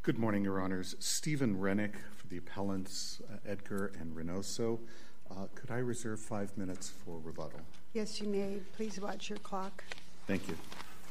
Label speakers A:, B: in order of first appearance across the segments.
A: Good morning, Your Honors. Stephen Rennick for the appellants Edgar and Reynoso. Could I reserve 5 minutes for rebuttal?
B: Yes, you may. Please watch your clock.
A: Thank you.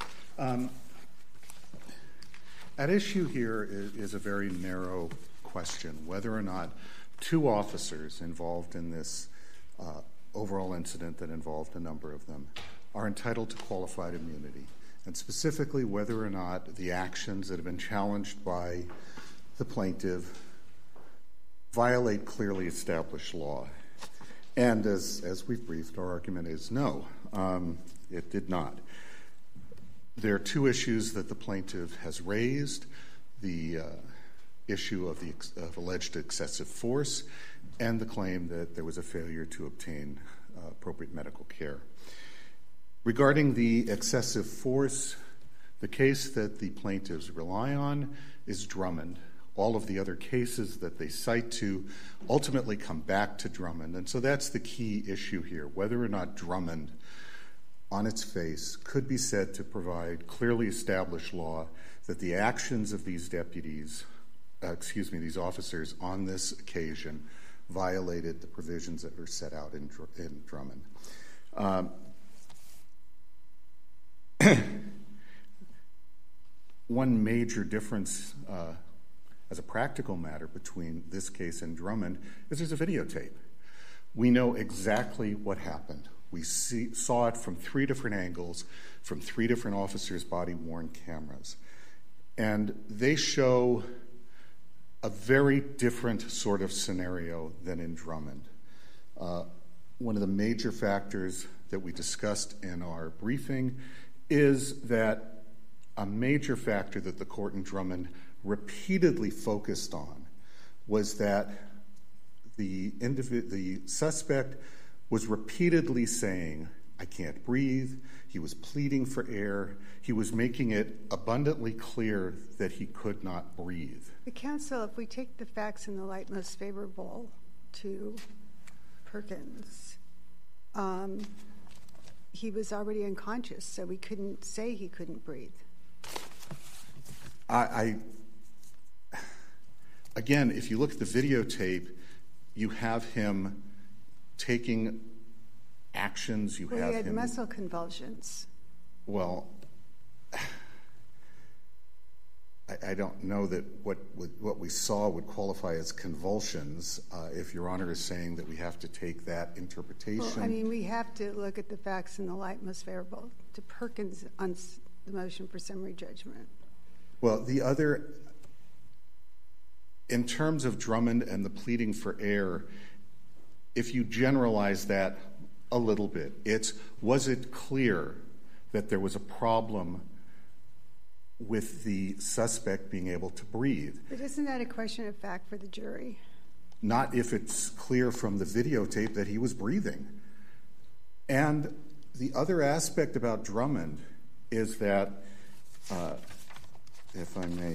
A: At issue here is a very narrow question, whether or not two officers involved in this overall incident that involved a number of them are entitled to qualified immunity, and specifically whether or not the actions that have been challenged by the plaintiff violate clearly established law. And as we've briefed, our argument is no, it did not. There are two issues that the plaintiff has raised: the issue of alleged excessive force and the claim that there was a failure to obtain appropriate medical care. Regarding the excessive force, the case that the plaintiffs rely on is Drummond. All of the other cases that they cite to ultimately come back to Drummond. And so that's the key issue here, whether or not Drummond on its face could be said to provide clearly established law that the actions of these these officers on this occasion violated the provisions that were set out in Drummond. One major difference as a practical matter between this case and Drummond is there's a videotape. We know exactly what happened. We saw it from three different angles, from three different officers' body-worn cameras. And they show a very different sort of scenario than in Drummond. One of the major factors that we discussed in our briefing is that a major factor that the court in Drummond repeatedly focused on was that the suspect was repeatedly saying, "I can't breathe." He was pleading for air. He was making it abundantly clear that he could not breathe.
B: But counsel, if we take the facts in the light most favorable to Perkins, he was already unconscious, so we couldn't say he couldn't breathe.
A: Again, if you look at the videotape, you have him taking actions.
B: He had muscle convulsions.
A: Well, I don't know that what we saw would qualify as convulsions. If Your Honor is saying that we have to take that interpretation.
B: Well, I mean, we have to look at the facts in the light most favorable to Perkins on the motion for summary judgment.
A: Well, in terms of Drummond and the pleading for air, if you generalize that a little bit, was it clear that there was a problem with the suspect being able to breathe?
B: But isn't that a question of fact for the jury?
A: Not if it's clear from the videotape that he was breathing. And the other aspect about Drummond is that, if I may,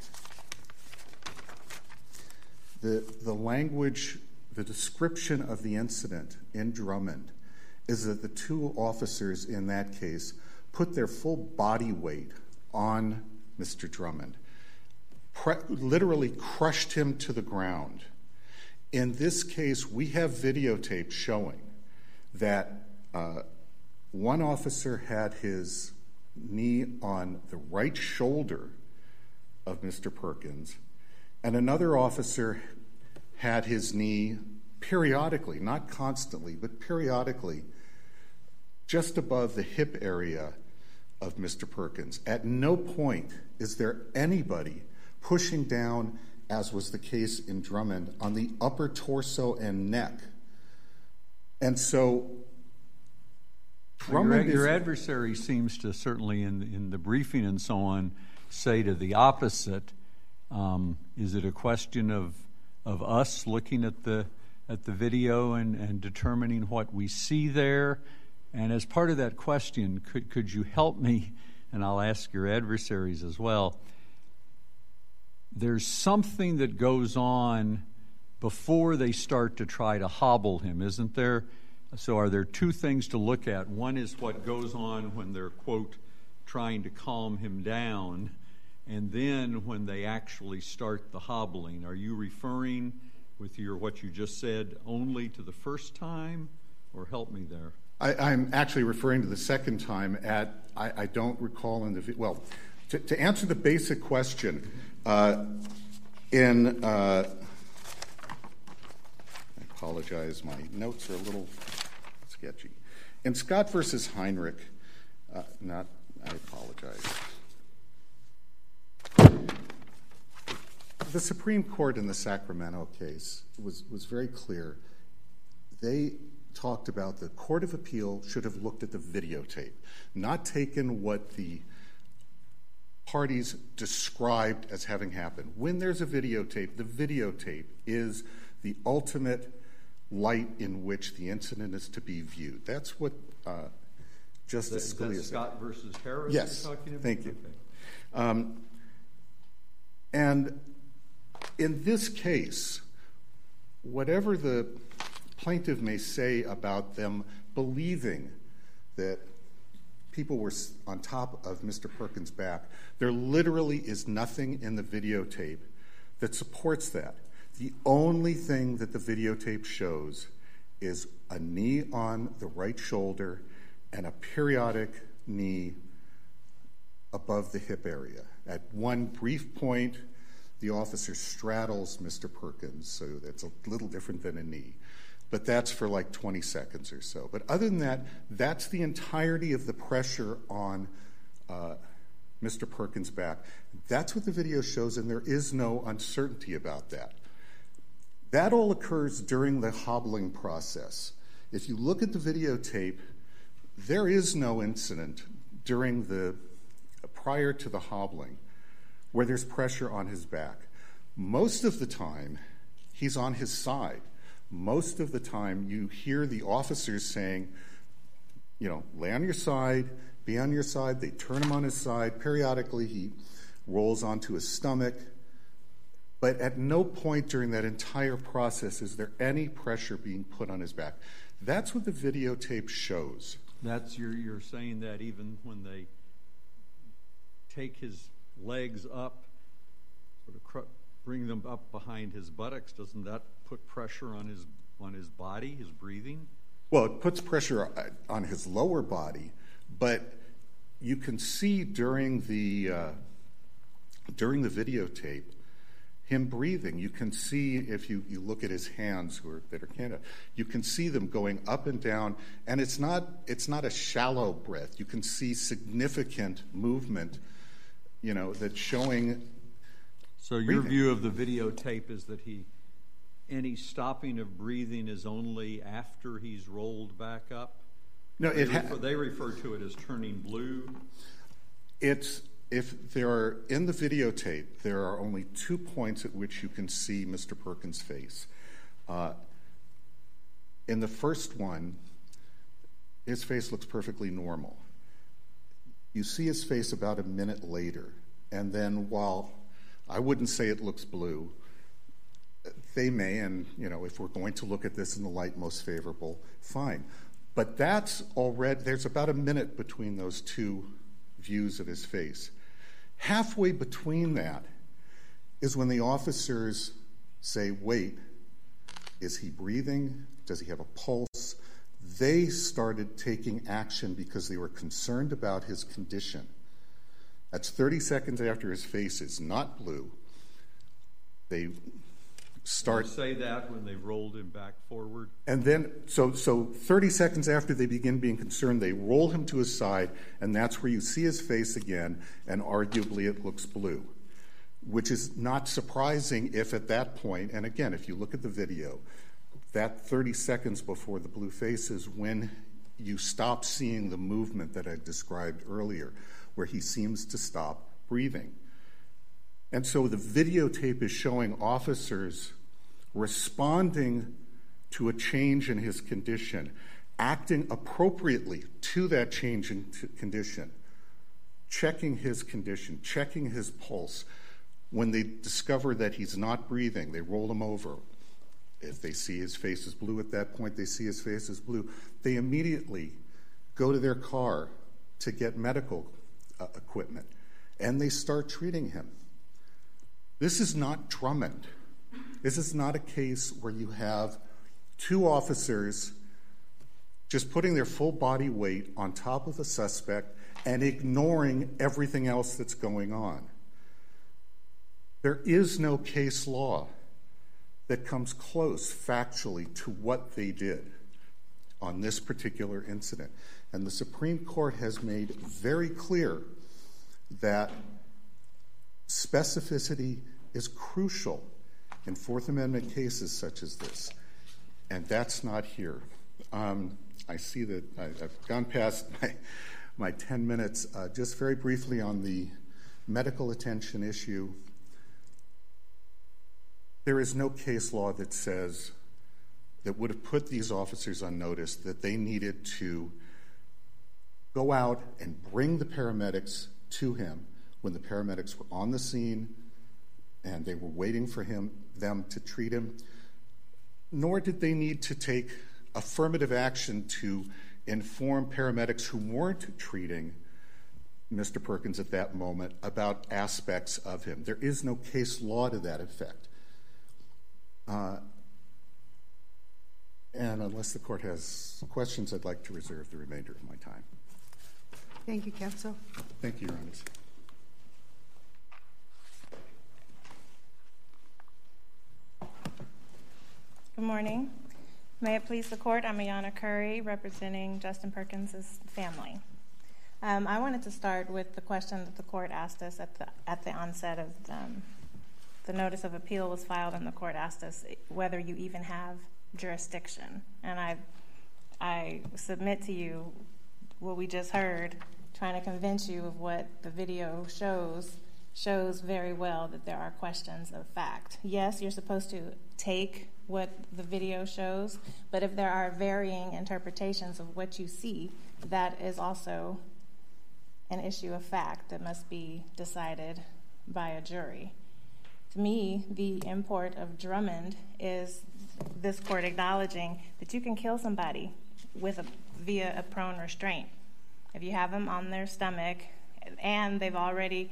A: the language, the description of the incident in Drummond is that the two officers in that case put their full body weight on Mr. Drummond, literally crushed him to the ground. In this case, we have videotape showing that one officer had his knee on the right shoulder of Mr. Perkins, and another officer had his knee periodically, not constantly, but periodically, just above the hip area of Mr. Perkins. At no point is there anybody pushing down, as was the case in Drummond, on the upper torso and neck. And so Drummond
C: your adversary seems to, certainly in the briefing and so on, say to the opposite. Is it a question of us looking at the video and determining what we see there? And as part of that question, could you help me, and I'll ask your adversaries as well, there's something that goes on before they start to try to hobble him, isn't there? So are there two things to look at? One is what goes on when they're, quote, trying to calm him down, and then when they actually start the hobbling. Are you referring with what you just said only to the first time, or help me there?
A: I'm actually referring to the second time I don't recall in the, well, to answer the basic question, I apologize, my notes are a little sketchy. In Scott versus Heinrich, I apologize. The Supreme Court in the Sacramento case was very clear. They talked about the Court of Appeal should have looked at the videotape, not taken what the parties described as having happened. When there's a videotape, the videotape is the ultimate light in which the incident is to be viewed. That's what Justice Scalia said.
C: That's Scott versus Harris?
A: Yes,
C: you're talking about?
A: thank you.
C: Okay.
A: And in this case, whatever the plaintiff may say about them believing that people were on top of Mr. Perkins' back, there literally is nothing in the videotape that supports that. The only thing that the videotape shows is a knee on the right shoulder and a periodic knee above the hip area. At one brief point, the officer straddles Mr. Perkins, so that's a little different than a knee. But that's for like 20 seconds or so. But other than that, that's the entirety of the pressure on Mr. Perkins' back. That's what the video shows, and there is no uncertainty about that. That all occurs during the hobbling process. If you look at the videotape, there is no incident prior to the hobbling where there's pressure on his back. Most of the time, he's on his side. Most of the time, you hear the officers saying, lay on your side, be on your side. They turn him on his side. Periodically, he rolls onto his stomach. But at no point during that entire process is there any pressure being put on his back. That's what the videotape shows.
C: You're saying that even when they take his legs up, sort of bring them up behind his buttocks, doesn't that put pressure on his body, his breathing?
A: Well, it puts pressure on his lower body, but you can see during the videotape him breathing. You can see, if you look at his hands that are candid, you can see them going up and down, and it's not a shallow breath. You can see significant movement, that's showing.
C: So your view of the videotape is that any stopping of breathing is only after he's rolled back up? No, they refer to it as turning blue.
A: If there are, in the videotape, there are only 2 points at which you can see Mr. Perkins' face. In the first one, his face looks perfectly normal. You see his face about a minute later, and then while I wouldn't say it looks blue, they may, and if we're going to look at this in the light most favorable, fine. But there's about a minute between those two views of his face. Halfway between that is when the officers say, wait, is he breathing? Does he have a pulse? They started taking action because they were concerned about his condition. That's 30 seconds after his face is not blue. They start...
C: Did you say that when they rolled him back forward?
A: And then, so 30 seconds after they begin being concerned, they roll him to his side, and that's where you see his face again, and arguably it looks blue, which is not surprising if at that point, and again, if you look at the video, that 30 seconds before the blue face is when you stop seeing the movement that I described earlier, where he seems to stop breathing. And so the videotape is showing officers responding to a change in his condition, acting appropriately to that change in condition, checking his condition, checking his pulse. When they discover that he's not breathing, they roll him over. If they see his face is blue at that point, they see his face is blue. They immediately go to their car to get medical equipment. and they start treating him. This is not Drummond. This is not a case where you have two officers just putting their full body weight on top of a suspect and ignoring everything else that's going on. There is no case law that comes close factually to what they did on this particular incident. And the Supreme Court has made very clear that specificity is crucial in Fourth Amendment cases such as this, and that's not here. I see that I've gone past my 10 minutes. Just very briefly on the medical attention issue, there is no case law that says that would have put these officers on notice that they needed to go out and bring the paramedics to him when the paramedics were on the scene and they were waiting for them to treat him, nor did they need to take affirmative action to inform paramedics who weren't treating Mr. Perkins at that moment about aspects of him. There is no case law to that effect. And unless the court has questions, I'd like to reserve the remainder of my time.
B: Thank you, counsel.
A: Thank you, Your Honor.
D: Good morning. May it please the court, I'm Ayanna Curry, representing Justin Perkins' family. I wanted to start with the question that the court asked us at the onset of the notice of appeal was filed, and the court asked us whether you even have jurisdiction. And I submit to you what we just heard, trying to convince you of what the video shows very well that there are questions of fact. Yes, you're supposed to take what the video shows, but if there are varying interpretations of what you see, that is also an issue of fact that must be decided by a jury. To me, the import of Drummond is this court acknowledging that you can kill somebody via a prone restraint. If you have them on their stomach and they've already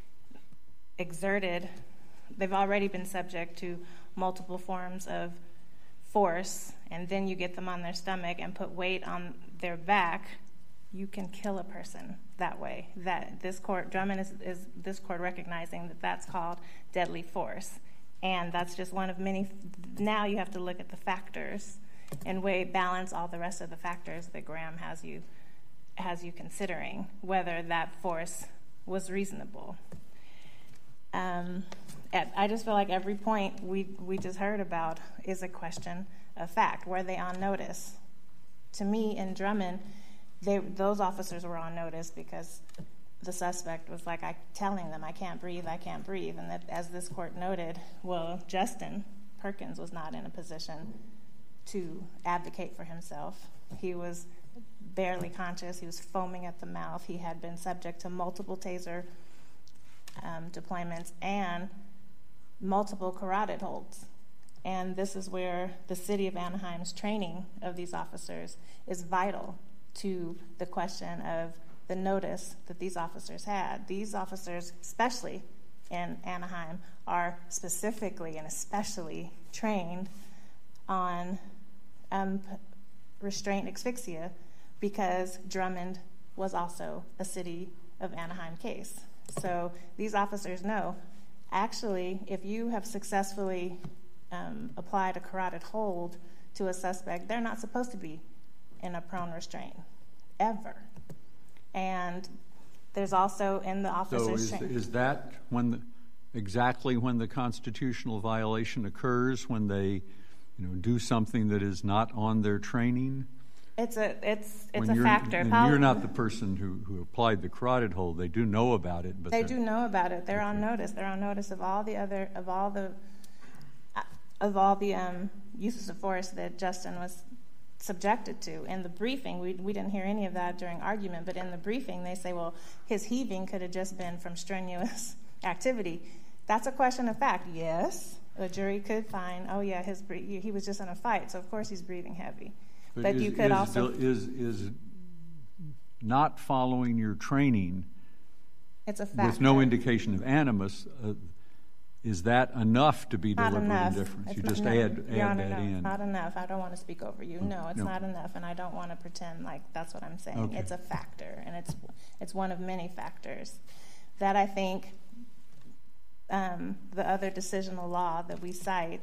D: been subject to multiple forms of force, and then you get them on their stomach and put weight on their back, you can kill a person that way. That Drummond is this court recognizing that that's called deadly force. And that's just one of many. Now you have to look at the factors and balance all the rest of the factors that Graham has you considering, whether that force was reasonable. I just feel like every point we just heard about is a question of fact. Were they on notice? To me, in Drummond, those officers were on notice because the suspect was telling them, I can't breathe. And that, as this court noted, Justin Perkins was not in a position to advocate for himself. He was barely conscious. He was foaming at the mouth. He had been subject to multiple taser deployments and multiple carotid holds. And this is where the city of Anaheim's training of these officers is vital to the question of the notice that these officers had. These officers, especially in Anaheim, are specifically and especially trained on restraint asphyxia because Drummond was also a city of Anaheim case. So these officers know, actually, if you have successfully applied a carotid hold to a suspect, they're not supposed to be in a prone restraint, ever. And there's also in the officers'
C: So is that exactly when the constitutional violation occurs, when they do something that is not on their training?
D: It's a factor.
C: And you're not the person who applied the carotid hold. They do know about it, but
D: they do know about it. They're on notice. They're on notice of all the uses of force that Justin was subjected to. In the briefing, we didn't hear any of that during argument, but in the briefing they say, well, his heaving could have just been from strenuous activity. That's a question of fact. Yes, a jury could find, oh yeah, he was just in a fight, so of course he's breathing heavy. But you could also...
C: Is not following your training
D: It's a factor.
C: with no indication of animus, is that enough to be
D: Not
C: deliberate
D: enough.
C: indifference?
D: It's
C: You just
D: not-
C: add
D: Your Honor,
C: that
D: no,
C: in.
D: not enough. I don't want to speak over you. No, it's
C: No.
D: not enough, and I don't want to pretend like that's what I'm saying.
C: Okay.
D: It's a factor, and it's one of many factors that I think the other decisional law that we cite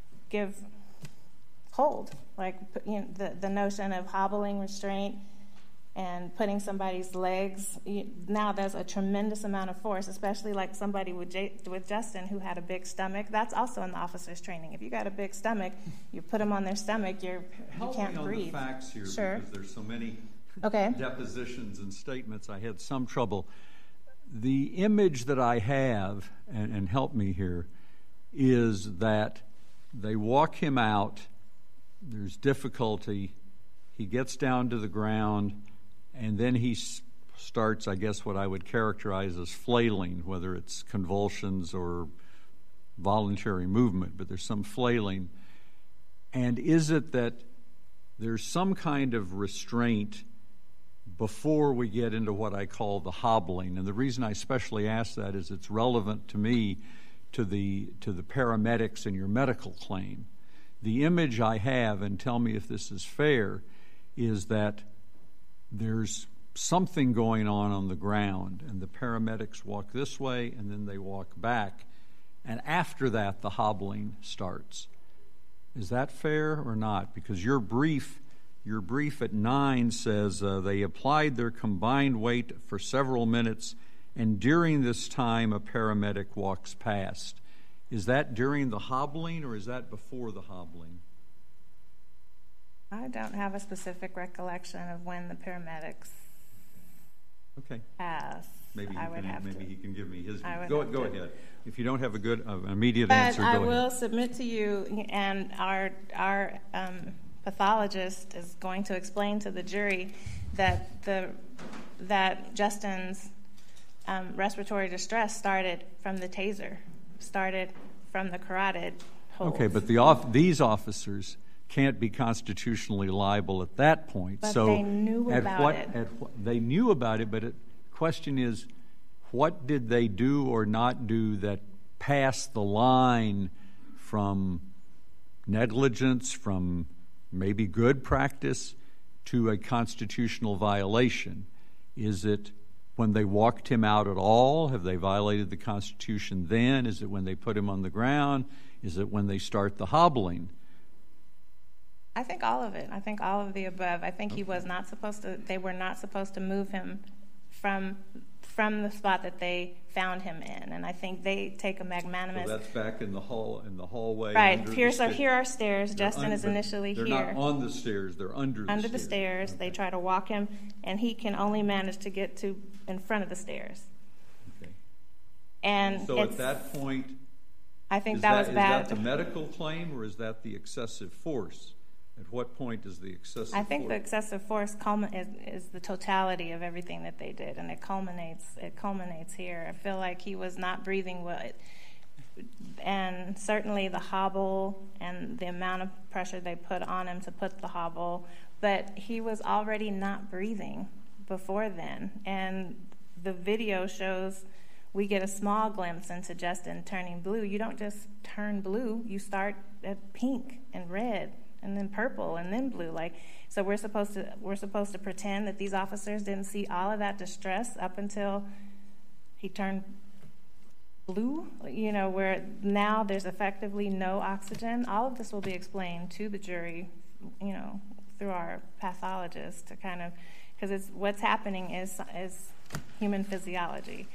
D: hold. Like, you know, the notion of hobbling, restraint, and putting somebody's legs. Now there's a tremendous amount of force, especially like somebody with Justin who had a big stomach. That's also in the officer's training. If you got a big stomach, you put them on their stomach, you can't breathe.
C: Help me on the facts here,
D: Sure.
C: because there's so many
D: Okay.
C: depositions and statements. I had some trouble. The image that I have, and help me here, is that they walk him out. There's difficulty. He gets down to the ground, and then he starts, I guess, what I would characterize as flailing, whether it's convulsions or voluntary movement, but there's some flailing. And is it that there's some kind of restraint before we get into what I call the hobbling? And the reason I especially ask that is it's relevant to me to the paramedics in your medical claim. The image I have, and tell me if this is fair, is that there's something going on the ground, and the paramedics walk this way, and then they walk back, and after that, the hobbling starts. Is that fair or not? Because your brief at 9 says they applied their combined weight for several minutes, and during this time, a paramedic walks past. Is that during the hobbling, or is that before the hobbling?
D: I don't have a specific recollection of when the paramedics passed.
C: Maybe he can give me his view. Go ahead. If you don't have a good immediate answer, go ahead.
D: But I will submit to you, and our pathologist is going to explain to the jury that Justin's respiratory distress started from the taser, started from the carotid hold.
C: Okay, but these officers can't be constitutionally liable at that point.
D: But
C: so
D: they knew about it.
C: They knew about it, but the question is, what did they do or not do that passed the line from negligence, from maybe good practice, to a constitutional violation? Is it when they walked him out at all? Have they violated the Constitution then? Is it when they put him on the ground? Is it when they start the hobbling?
D: I think all of it. I think all of the above. I think they were not supposed to move him from the spot that they found him in. And I think they take a magnanimous...
C: So that's back in the hallway.
D: Right. Here are stairs. Justin is initially here.
C: They're not on the stairs. They're under the stairs.
D: Under the stairs. Okay. They try to walk him, and he can only manage to get to in front of the stairs.
C: Okay.
D: And
C: so at that point...
D: I think that was bad.
C: Is that the medical claim, or is that the excessive force? At what point is the excessive force?
D: I think the excessive force is the totality of everything that they did, and it culminates here. I feel like he was not breathing well, and certainly the hobble and the amount of pressure they put on him to put the hobble, but he was already not breathing before then. And the video shows, we get a small glimpse into Justin turning blue. You don't just turn blue. You start at pink and red, and then purple, and then blue. So we're supposed to pretend that these officers didn't see all of that distress up until he turned blue, where now there's effectively no oxygen. All of this will be explained to the jury, through our pathologist, to kind of, because what's happening is human physiology.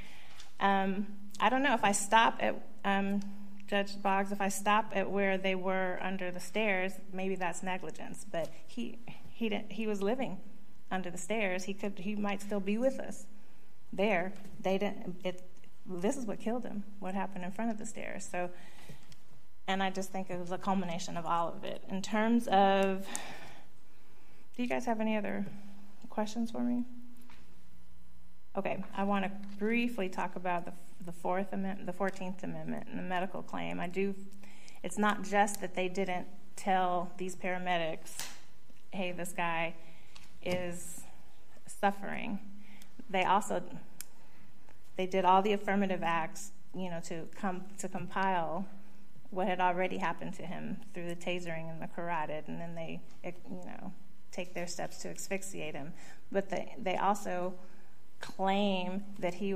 D: I don't know if I stop at Judge Boggs, if I stop at where they were under the stairs, maybe that's negligence. But he was living under the stairs. He might still be with us there. They didn't. This is what killed him. What happened in front of the stairs. So, and I just think it was a culmination of all of it. In terms of, do you guys have any other questions for me? Okay, I want to briefly talk about the 14th Amendment, and the medical claim. It's not just that they didn't tell these paramedics, hey, this guy is suffering. They They did all the affirmative acts, to compile what had already happened to him through the tasering and the carotid, and then they, take their steps to asphyxiate him. But they also claim that he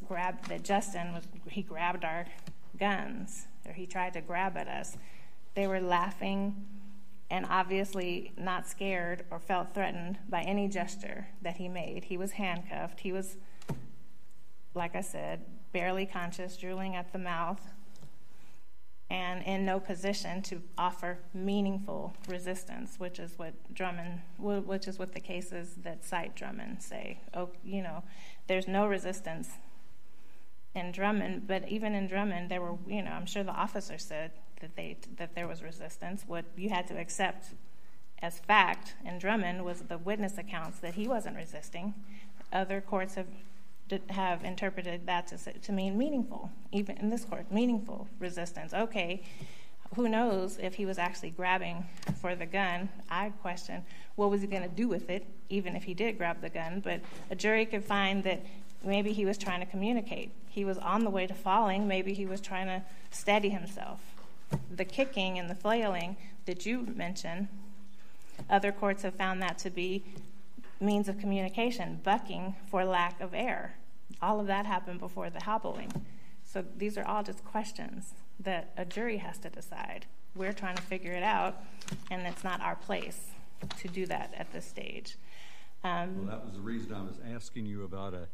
D: grabbed our guns, or he tried to grab at us. They were laughing and obviously not scared or felt threatened by any gesture that he made. He was handcuffed. He was, like I said, barely conscious, drooling at the mouth, and in no position to offer meaningful resistance, which is what the cases that cite Drummond say. There's no resistance in Drummond, but even in Drummond, there were, I'm sure the officer said that there was resistance. What you had to accept as fact in Drummond was the witness accounts that he wasn't resisting. Other courts have interpreted that to mean meaningful, even in this court, meaningful resistance. Okay, who knows if he was actually grabbing for the gun? I question what was he going to do with it, even if he did grab the gun. But a jury could find that maybe he was trying to communicate. He was on the way to falling. Maybe he was trying to steady himself. The kicking and the flailing that you mentioned, other courts have found that to be means of communication, bucking for lack of air. All of that happened before the hobbling. So these are all just questions that a jury has to decide. We're trying to figure it out, and it's not our place to do that at this stage.
C: Well, that was the reason I was asking you about a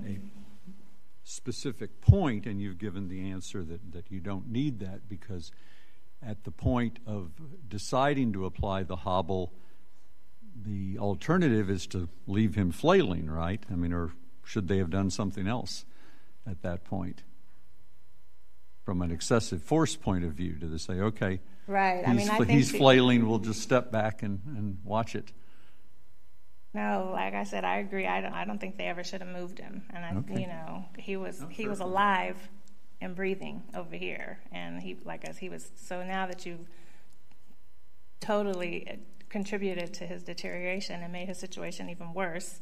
C: specific point, and you've given the answer that you don't need that, because at the point of deciding to apply the hobble, the alternative is to leave him flailing, right? I mean, or should they have done something else at that point? From an excessive force point of view, do they say, okay,
D: right?
C: He's flailing, we'll just step back and watch it?
D: No, like I said, I agree. I don't think they ever should have moved him. And he was alive and breathing over here, and so now that you've totally contributed to his deterioration and made his situation even worse,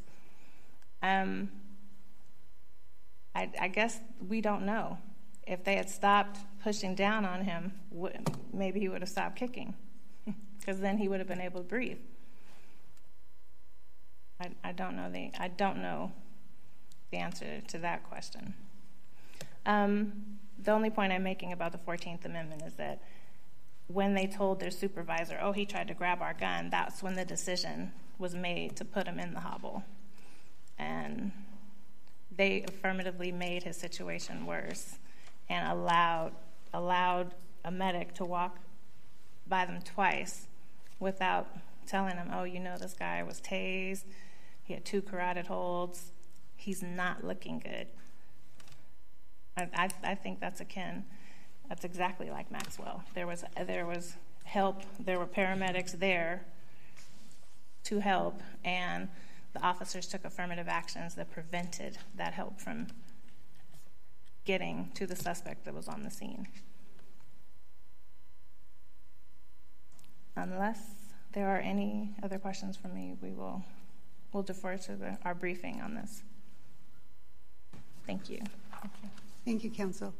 D: I guess we don't know. If they had stopped pushing down on him, maybe he would have stopped kicking, because then he would have been able to breathe. I don't know the answer to that question. The only point I'm making about the 14th Amendment is that when they told their supervisor, "Oh, he tried to grab our gun," that's when the decision was made to put him in the hobble, and they affirmatively made his situation worse and allowed a medic to walk by them twice without telling them, "Oh, this guy was tased. He had 2 carotid holds. He's not looking good." I think that's exactly like Maxwell. There was help. There were paramedics there to help, and the officers took affirmative actions that prevented that help from getting to the suspect that was on the scene. Unless there are any other questions from me, we'll defer to our briefing on this. Thank you.
B: Thank you, counsel.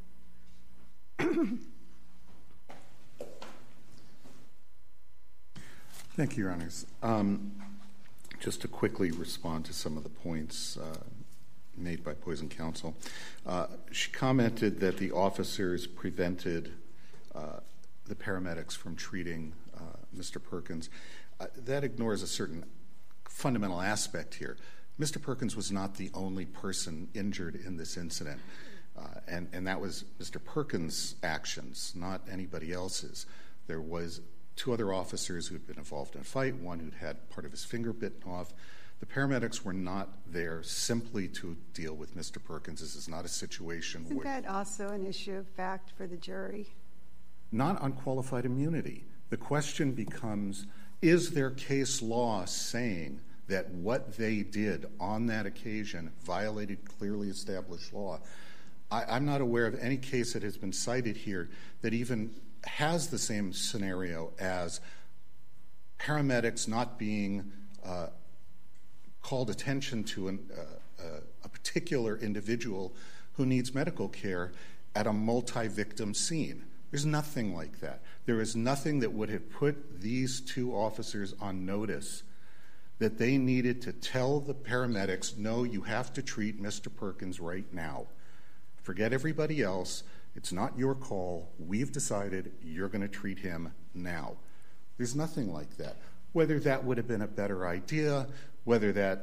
A: Thank you, Your Honors. Just to quickly respond to some of the points made by opposing counsel. She commented that the officers prevented the paramedics from treating Mr. Perkins. That ignores a certain fundamental aspect here. Mr. Perkins was not the only person injured in this incident, and that was Mr. Perkins' actions, not anybody else's. There was 2 other officers who had been involved in a fight, one who'd had part of his finger bitten off. The paramedics were not there simply to deal with Mr. Perkins. This is not a situation
B: Isn't that also an issue of fact for the jury?
A: Not on qualified immunity. The question becomes, is there case law saying that what they did on that occasion violated clearly established law? I'm not aware of any case that has been cited here that even has the same scenario as paramedics not being called attention to a particular individual who needs medical care at a multi-victim scene. There's nothing like that. There is nothing that would have put these two officers on notice that they needed to tell the paramedics, no, you have to treat Mr. Perkins right now. Forget everybody else. It's not your call. We've decided you're going to treat him now. There's nothing like that. Whether that would have been a better idea, whether that,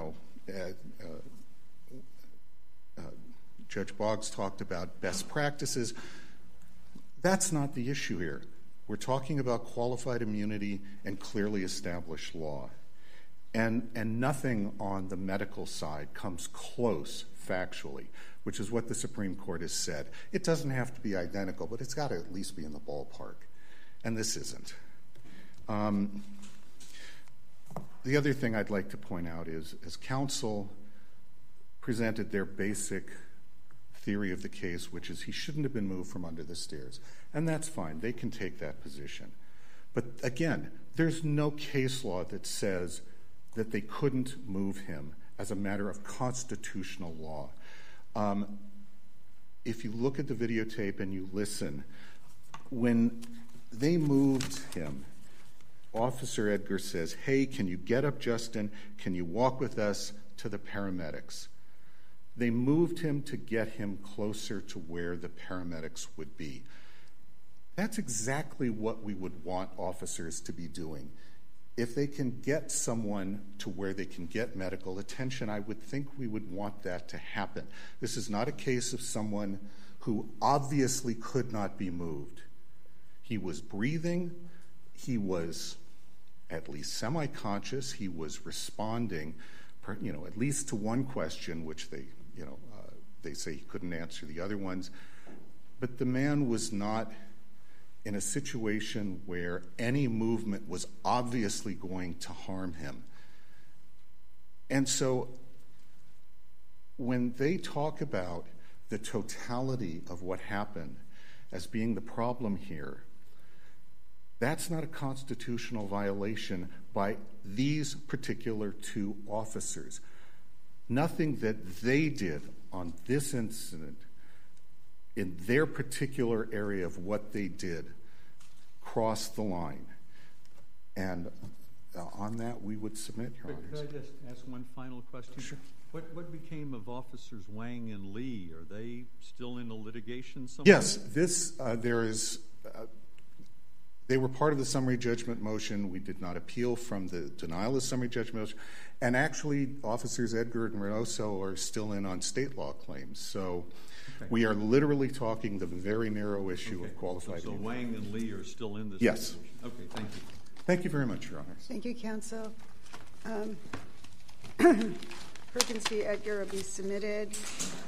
A: Judge Boggs talked about best practices, that's not the issue here. We're talking about qualified immunity and clearly established law. And nothing on the medical side comes close factually, which is what the Supreme Court has said. It doesn't have to be identical, but it's got to at least be in the ballpark. And this isn't. The other thing I'd like to point out is, as counsel presented their basic theory of the case, which is he shouldn't have been moved from under the stairs. And that's fine. They can take that position. But again, there's no case law that says that they couldn't move him as a matter of constitutional law. If you look at the videotape and you listen, when they moved him, Officer Edgar says, hey, can you get up, Justin? Can you walk with us to the paramedics? They moved him to get him closer to where the paramedics would be. That's exactly what we would want officers to be doing. If they can get someone to where they can get medical attention, I would think we would want that to happen. This is not a case of someone who obviously could not be moved. He was breathing. He was at least semi-conscious. He was responding, at least to one question, which they say he couldn't answer the other ones. But the man was not in a situation where any movement was obviously going to harm him. And so when they talk about the totality of what happened as being the problem here, that's not a constitutional violation by these particular two officers. Nothing that they did on this incident in their particular area of what they did crossed the line. And on that, we would submit, Your Honors.
C: Could I just ask one final question?
A: Sure.
C: What became of Officers Wang and Lee? Are they still in a litigation somewhere?
A: Yes, they were part of the summary judgment motion. We did not appeal from the denial of summary judgment motion. And actually, Officers Edgar and Reynoso are still in on state law claims. So we are literally talking the very narrow issue of qualified immunity.
C: So Wang and Lee are still in this
A: Yes.
C: litigation? Okay, thank you.
A: Thank you very much, Your Honors.
B: Thank you, counsel. Perkins v. Edgar will be submitted.